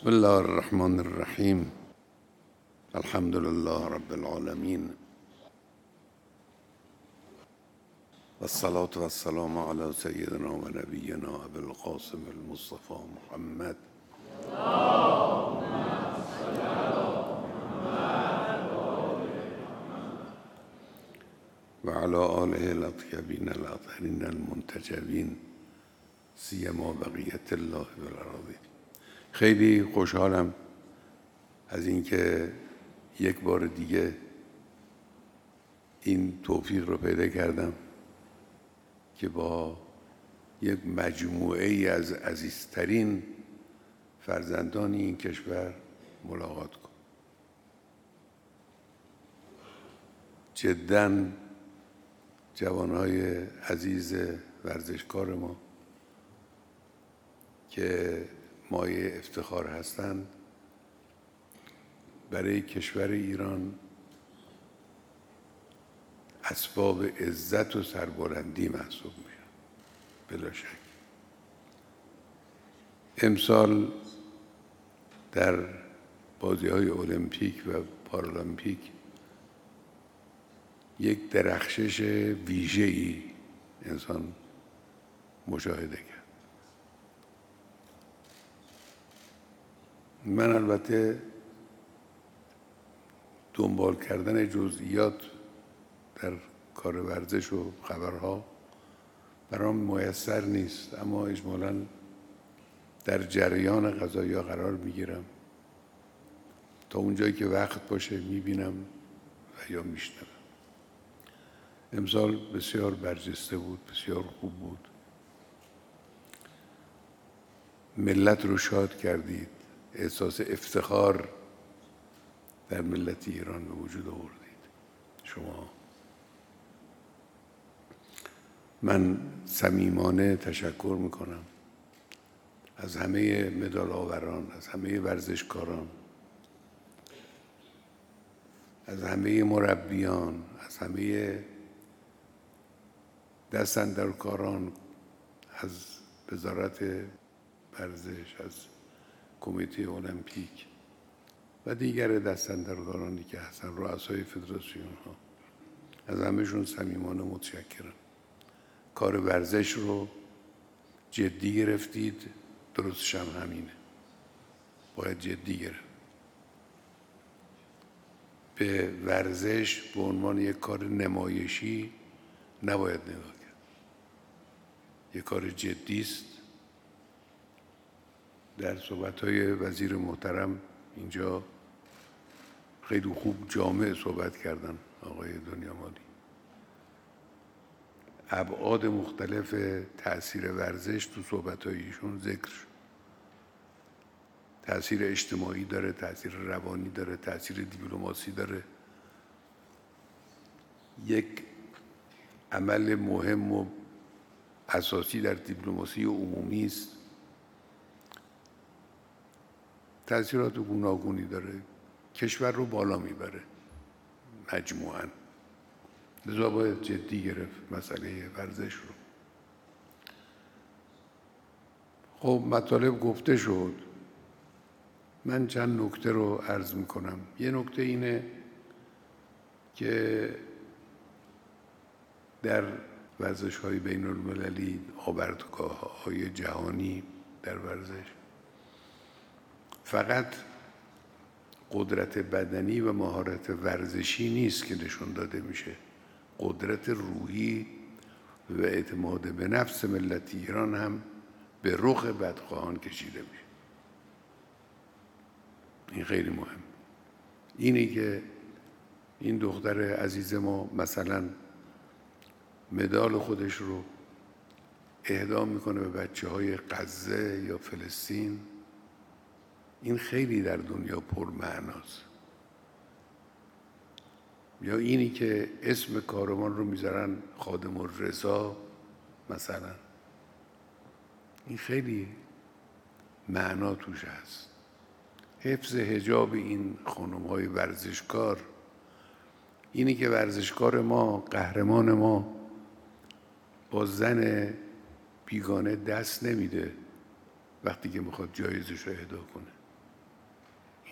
بسم الله الرحمن الرحیم. الحمد لله رب العالمین و الصلاة و السلام علی سیدنا و نبینا ابی القاسم المصطفى محمد و علی آله الاطیبین الاطهرین المنتجبین سیما بقیت الله فی الارض. خیلی خوشحالم از اینکه یک بار دیگه این توفیق رو پیدا کردم که با یک مجموعه ای از عزیزترین فرزندان این کشور ملاقات کنم. جداً جوانهای عزیز ورزشکار ما که مایه افتخار هستند برای کشور ایران اسباب عزت و سربلندی محسوب میشن بلا شک. امسال در بازی‌های المپیک و پارالمپیک یک درخشش ویژه‌ای انسان مشاهده کرد. من البته دنبال کردن جزئیات در کار ورزش و خبرها برام میسر نیست، اما اجمالاً در جریان قضایا قرار میگیرم، تا اونجایی که وقت باشه میبینم و یا میشنوم. امسال بسیار برجسته بود، بسیار خوب بود. ملت رو شاد کردید، احساس افتخار در ملت ایران به وجود آوردید شما. من صمیمانه تشکر میکنم از همه مدال آوران، از همه ورزشکاران، از همه مربیان، از همه دستاندرکاران، از وزارت ورزش، از کمیته المپیک و دیگر دستاندرکارانی که هستن، رؤسای فدراسیون ها. از همهشون صمیمانه متشکرم. کار ورزش رو جدی گرفتید، درستش هم همینه، باید جدی گرفت. به ورزش به عنوان یک کار نمایشی نباید نگاه کرد. یک کار جدی است. در صحبت‌های وزیر محترم اینجا خیلی خوب جامع صحبت کردن آقای دنیامادی. ابعاد مختلف تأثیر ورزش تو صحبت‌های ایشون ذکر شد. تأثیر اجتماعی داره، تأثیر روانی داره، تأثیر دیپلماسی داره. یک عمل مهم و اساسی در دیپلماسی عمومی است. تأثیرات گوناگونی داره، کشور رو بالا میبره مجموعاً. لذا باید جدی گرفت مسئله ورزش رو. خب مطالب گفته شد، من چند نکته رو عرض میکنم. یه نکته اینه که در ورزش‌های بین المللی، آوردگاه‌های جهانی در ورزش، فقط قدرت بدنی و مهارت ورزشی نیست که نشون داده میشه، قدرت روحی و اعتماد به نفس ملت ایران هم به رخ بدخواهان کشیده میشه. این خیلی مهم. اینی که این دختر عزیز ما مثلا مدال خودش رو اهدا میکنه به بچه‌های غزه یا فلسطین، این خیلی در دنیا پرمعناست. یا اینی که اسم کاروان رو میذارن خادم الرضا مثلا، این خیلی معنا توش هست. حفظ حجاب این خانم‌های ورزشکار، اینی که ورزشکار ما، قهرمان ما، با زن بیگانه دست نمیده وقتی که میخواد جایزش رو اهدا کنه.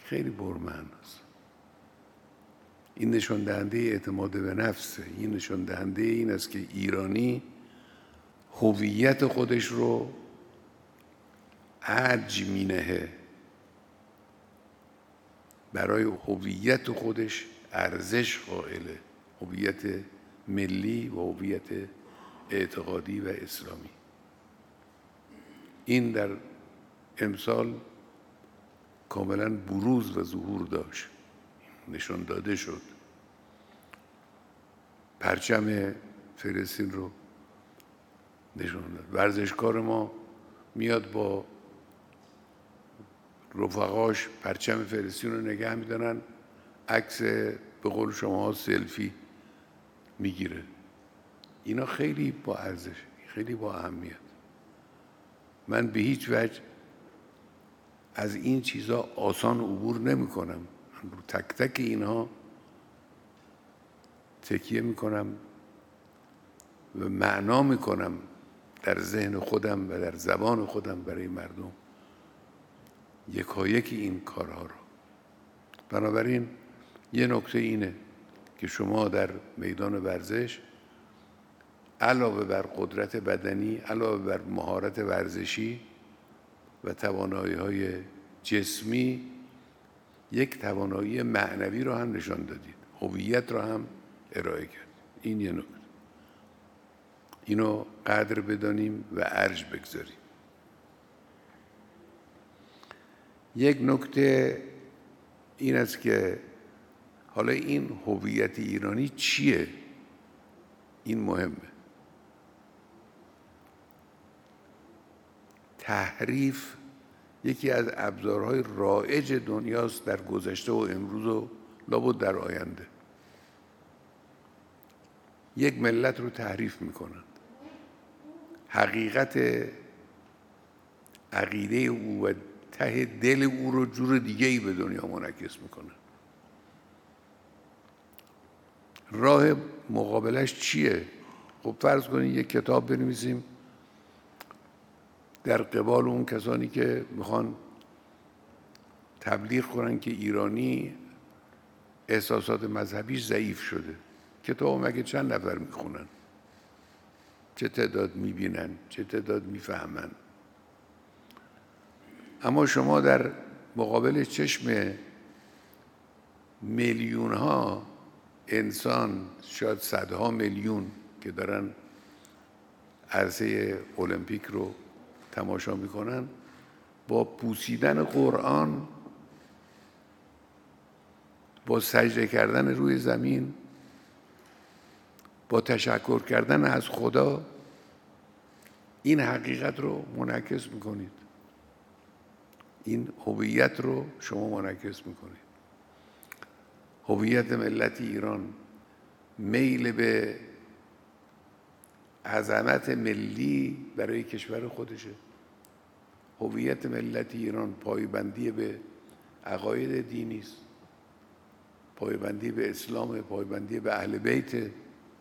خیلی پرمعناست. این نشان دهنده اعتماد به نفسه. این نشان دهنده این است که ایرانی هویت خودش رو ارج می‌نهه، برای هویت خودش ارزش قائله، هویت ملی و هویت اعتقادی و اسلامی. این در امسال کاملا بروز و ظهور داشت، نشان داده شد. پرچم فلسطین رو نشان داد. ورزشکار ما میاد با رفقاش پرچم فلسطین رو نگه میدارن، عکس به قول شما سلفی میگیره. اینا خیلی با ارزش، خیلی با اهمیت. من به هیچ وجه از این چیزا آسان عبور نمی کنم. من رو تک تک اینها تکیه می کنم و معنا می کنم در ذهن خودم و در زبان خودم برای مردم یکایک این کارها رو. بنابراین یه نکته اینه که شما در میدان ورزش علاوه بر قدرت بدنی، علاوه بر مهارت ورزشی و توانایی‌های جسمی، یک توانایی معنوی رو هم نشان دادید، هویت رو هم ارائه کرد. این یه نکته، اینو قدر بدانیم و ارج بگذاریم. یک نکته این است که حالا این هویت ایرانی چیه؟ این مهمه. تحریف یکی از ابزارهای رایج دنیاست، در گذشته و امروز و لابد در آینده. یک ملت رو تحریف میکنند، حقیقت عقیده او و ته دل او رو جور دیگه‌ای به دنیا منعکس میکنن. راه مقابلش چیه؟ خب فرض کنید یک کتاب بنویسیم در قبال اون کسانی که میخوان تبلیغ کنن که ایرانی احساسات مذهبیش ضعیف شده. کتاب مگه چند نفر میخونن؟ چه تعداد میبینن؟ چه تعداد میفهمن؟ اما شما در مقابل چشم میلیون ها انسان، شاید صدها میلیون که دارن عرصه المپیک رو تماشا میکنن، با بوسیدن قرآن، با سجده کردن روی زمین، با تشکر کردن از خدا، این حقیقت رو منعکس میکنید، این هویت رو شما منعکس میکنید. هویت ملت ایران میل به عظمت ملی برای کشور خودشه. هویت ملت ایران پایبندی به عقاید دینی است، پایبندی به اسلام، پایبندی به اهل بیت،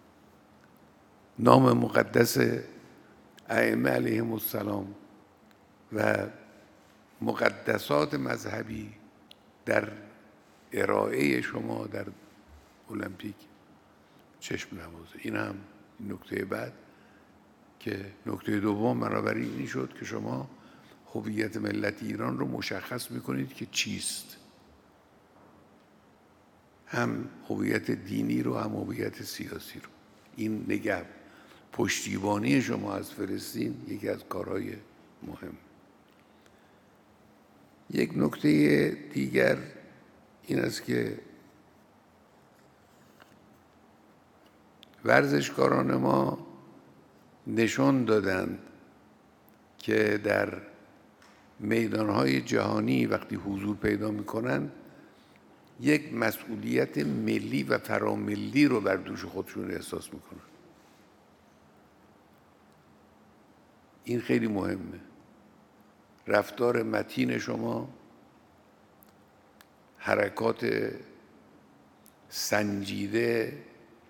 نام مقدس ائمه علیهم السلام و مقدسات مذهبی در ارائه شما در المپیک چشم نوازه. این هم نکته بعد که نکته دوم بنابراین این شد که شما هویت ملت ایران رو مشخص میکنید که چیست، هم هویت دینی رو هم هویت سیاسی رو. این نگه پشتیبانی شما از فلسطین یکی از کارهای مهم. یک نکته دیگر این است که ورزشکاران ما نشان دادند که در میدانهای جهانی وقتی حضور پیدا میکنن یک مسئولیت ملی و فراملی رو بر دوش خودشون احساس میکنن. این خیلی مهمه. رفتار متین شما، حرکات سنجیده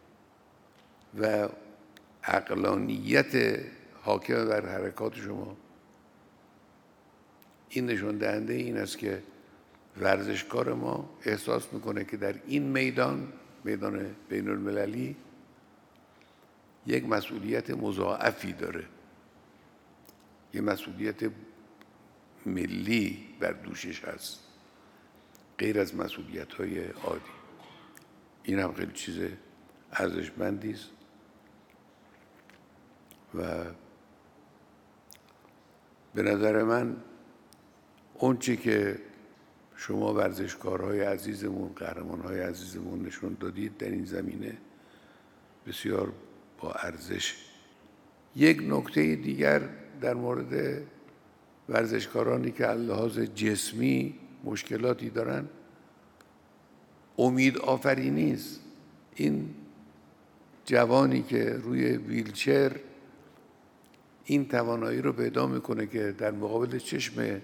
و عقلانیت حاکم بر حرکات شما، این نشان دهنده این است که ورزشکار ما احساس میکنه که در این میدان بین المللی یک مسئولیت مضاعفی داره، یک مسئولیت ملی بر دوشش هست غیر از مسئولیت‌های عادی. این هم خیلی چیز ارزشمندی است و به نظر من اون چی که شما ورزشکارهای عزیزمون، قهرمانهای عزیزمون نشون دادید در این زمینه بسیار با ارزش. یک نکته دیگر در مورد ورزشکارانی که از لحاظ جسمی مشکلاتی دارن، امید آفرینی است. این جوانی که روی ویلچر این توانایی رو پیدا میکنه که در مقابل چشم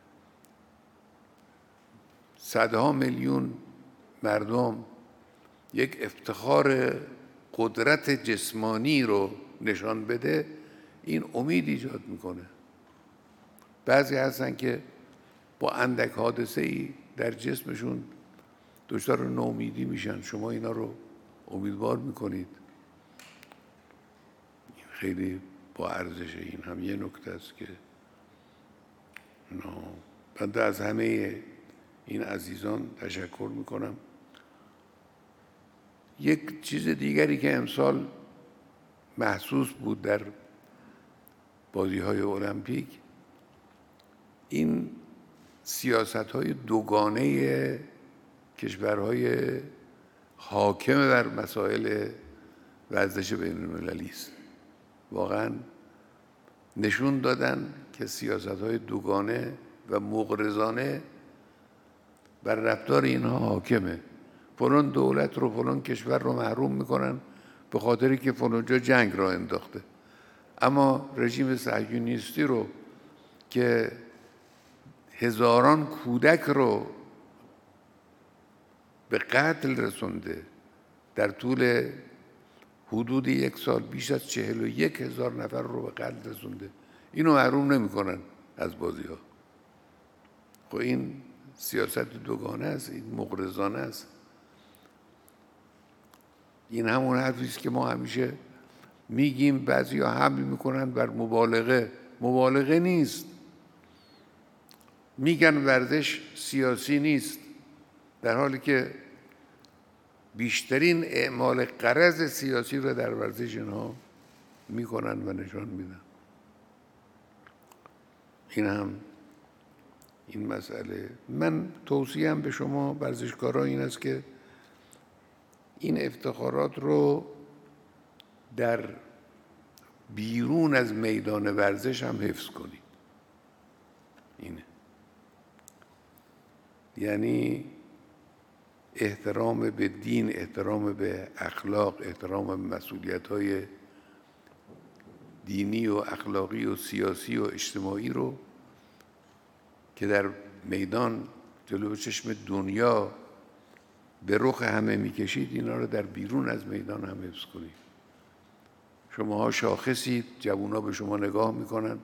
صدها میلیون مردم یک افتخار قدرت جسمانی رو نشان بده، این امید ایجاد میکنه. بعضی هستن که با اندک حادثه‌ای در جسمشون دچار ناامیدی میشن، شما اینا رو امیدوار میکنید. خیلی با ارزشه. این هم یه نکته است که بنده از همه این عزیزان تشکر میکنم. یک چیز دیگری که امسال محسوس بود در بازی‌های المپیک، این سیاست‌های دوگانه کشورهای حاکم بر مسائل ورزش بین‌المللی است. واقعاً نشون دادن که سیاست‌های دوگانه و مغرضانه بر رفتار اینها حاکمه. فلان دولت رو، فلان کشور رو محروم میکنن به خاطری که فلان جا جنگ را انداخته، اما رژیم صهیونیستی رو که هزاران کودک رو به قتل رسونده، در طول حدود یک سال بیش از 41,000 نفر رو به قتل رسونده، اینو محروم نمیکنن از بازی ها. خب این سیاست دوگانه است، این مغرضانه است. این همون حرفی است که ما همیشه میگیم، بعضیا حمل میکنن بر مبالغه. مبالغه نیست. میگن ورزش سیاسی نیست، در حالی که بیشترین اعمال غرض سیاسی رو در ورزش اینها میکنن و نشان میدن. این هم این مسئله. من توصیه‌ام به شما ورزشکاران این است که این افتخارات رو در بیرون از میدان ورزش هم حفظ کنید. اینه، یعنی احترام به دین، احترام به اخلاق، احترام به مسئولیت‌های دینی و اخلاقی و سیاسی و اجتماعی رو که در میدان جلو چشم دنیا به رخ همه میکشید، اینا رو در بیرون از میدان هم حفظ کنید. شماها شاخصید، جوونا به شما نگاه میکنن،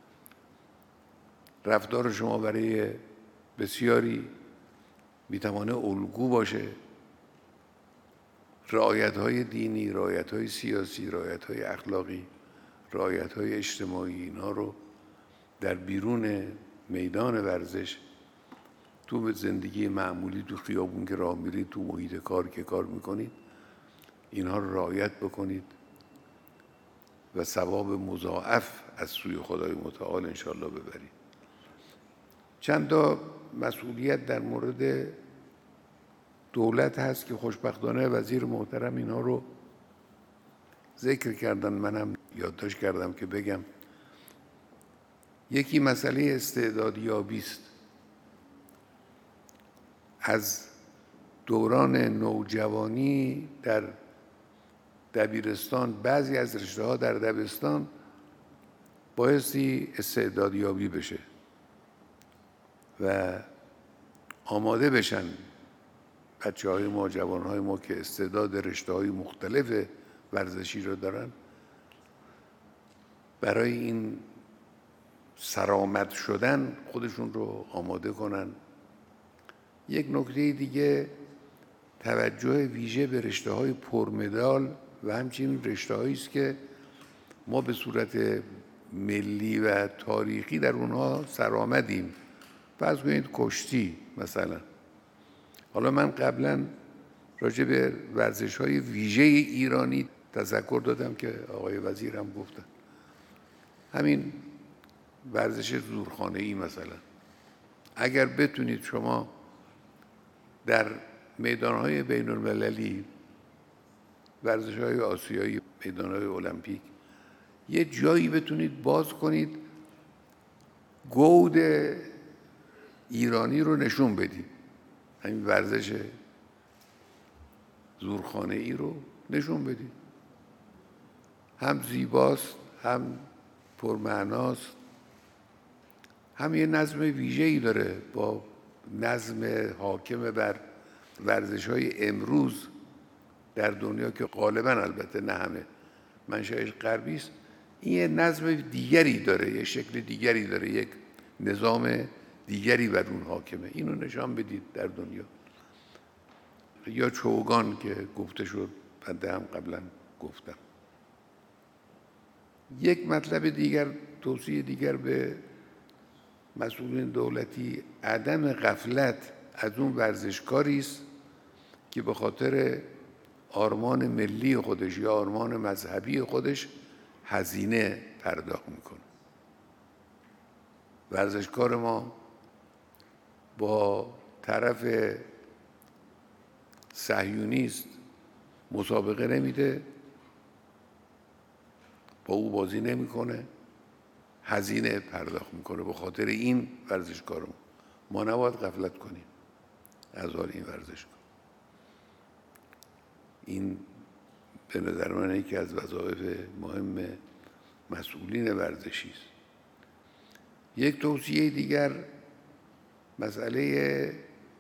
رفتار شما برای بسیاری میتوانه الگو باشه. رعایت‌های دینی، رعایت‌های سیاسی، رعایت‌های اخلاقی، رعایت‌های اجتماعی، اینا رو در بیرون میدان ورزش، تو زندگی معمولی، تو خیابون که راه میرید، تو محیط کار که کار میکنید، اینها رو رعایت بکنید و ثواب مضاعف از سوی خدای متعال انشاءالله ببرید. چند تا مسئولیت در مورد دولت هست که خوشبختانه وزیر محترم اینها رو ذکر کردن، منم یادداشت کردم که بگم. یکی مسئله استعدادیابی است. از دوران نوجوانی در دبیرستان، بعضی از رشته‌ها در دبستان بایستی استعدادیابی بشه و آماده بشن بچه‌های ما، جوانهای ما که استعداد رشته‌های مختلف ورزشی رو دارن، برای این سرآمد شدن خودشون رو آماده کنن یک نکته دیگه توجه ویژه به رشته‌های پرمدال و همچنین رشته‌هایی است که ما به صورت ملی و تاریخی در اونها سرآمدیم. فرض کنید کشتی مثلا. حالا من قبلا راجع به ورزش‌های ویژه ایرانی تذکر دادم که آقای وزیر هم گفتن. همین ورزش زورخانه‌ای مثلا، اگر بتونید شما در میدان‌های بین‌المللی، ورزش‌های آسیایی، میدان‌های المپیک، یه جایی بتونید باز کنید، گود ایرانی رو نشون بدید، همین ورزش زورخانه‌ای رو نشون بدید، هم زیباست، هم پرمعناست، هم یه نظم ویژه‌ای داره با نظم حاکم بر ورزش‌های امروز در دنیا که غالباً البته نه همه منشأش غربی است. این یه نظم دیگری داره، یه شکل دیگری داره، یک نظام دیگری بر اون حاکمه. اینو نشان بدید در دنیا. یا چوگان که گفته شد، بنده هم قبلا گفتم. یک مطلب دیگر، توصیه دیگر به مسئولین دولتی، عدم غفلت از اون ورزشکاری است که به خاطر آرمان ملی خودش یا آرمان مذهبی خودش هزینه پرداخت میکنه. ورزشکار ما با طرف صهیونیست مسابقه نمیده، با او بازی نمیکنه، هزینه پرداخت میکنه به خاطر این ورزشکار ما نباید غفلت کنیم از حال این ورزشکار. این به نظر من یکی از وظایف مهم مسئولین ورزشی است. یک توصیه دیگر مسئله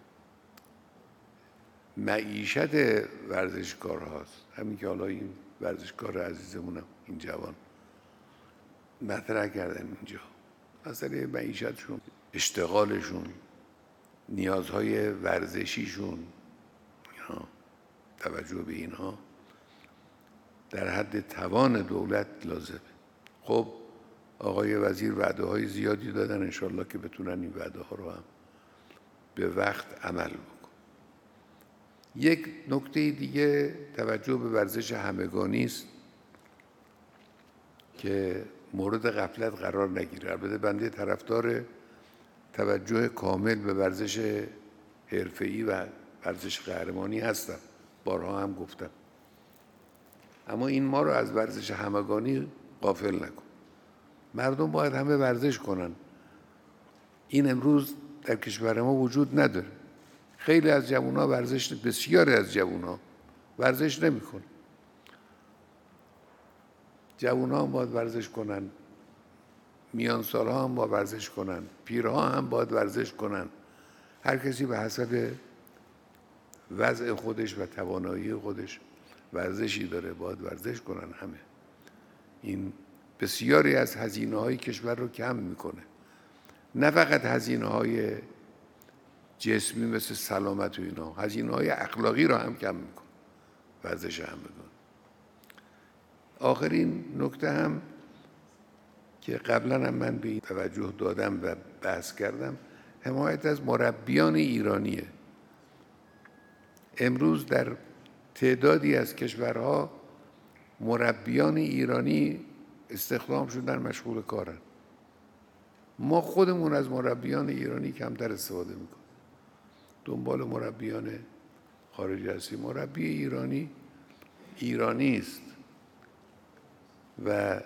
معیشت ورزشکار هاست. همین که حالا این ورزشکار عزیزمونم، این جوان مطرح کردن اینجا، مسئله معیشتشون، اشتغالشون، نیازهای ورزشیشون، توجه به اینها در حد توان دولت لازمه. خب آقای وزیر وعده های زیادی دادن، انشالله که بتونن این وعده ها رو هم به وقت عمل بکن. یک نکته دیگه توجه به ورزش همگانی است که مورد غفلت قرار نگیره. البته بنده طرفدار توجه کامل به ورزش حرفه‌ای و ورزش قهرمانی هستم، بارها هم گفتم، اما این ما رو از ورزش همگانی غافل نکن. مردم باید همه ورزش کنن. این امروز در کشور ما وجود نداره. خیلی از جوان‌ها بسیاری از جوان‌ها ورزش نمی‌کنن. جوان‌ها هم باید ورزش کنن، میان سال‌ها هم باید ورزش کنن، پیرها هم باید ورزش کنن. هر کسی به حسب وضع خودش و توانایی خودش ورزشی داره، باید ورزش کنن همه. این بسیاری از هزینه‌های کشور رو کم میکنه. نه فقط هزینه‌های جسمی مثل سلامت و اینا، هزینه‌های اخلاقی رو هم کم میکنه ورزش همگان. آخرین نکته هم که قبلا هم من به این توجه دادم و بحث کردم، حمایت از مربیان ایرانیه. امروز در تعدادی از کشورها مربیان ایرانی استخدام شدن، مشغول کارن. ما خودمون از مربیان ایرانی کمتر استفاده میکنیم، دنبال مربیان خارجی هستیم. مربی ایرانی است و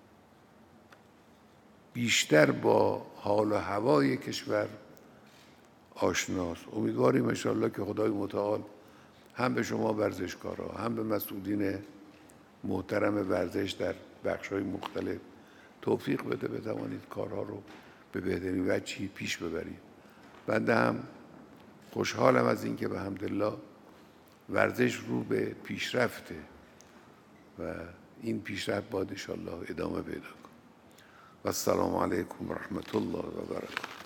بیشتر با حال و هوای کشور آشناست. امیدواریم انشاءالله که خدای متعال هم به شما ورزشکارها، هم به مسئولین محترم ورزش در بخش‌های مختلف توفیق بده، بتوانید کارها رو به بهترین وجهی پیش ببرید. بنده هم خوشحالم از اینکه به حمدالله ورزش رو به پیشرفته و این پیشرفت باید انشاءالله ادامه پیدا کنه. و السلام علیکم و رحمت الله و برکاته.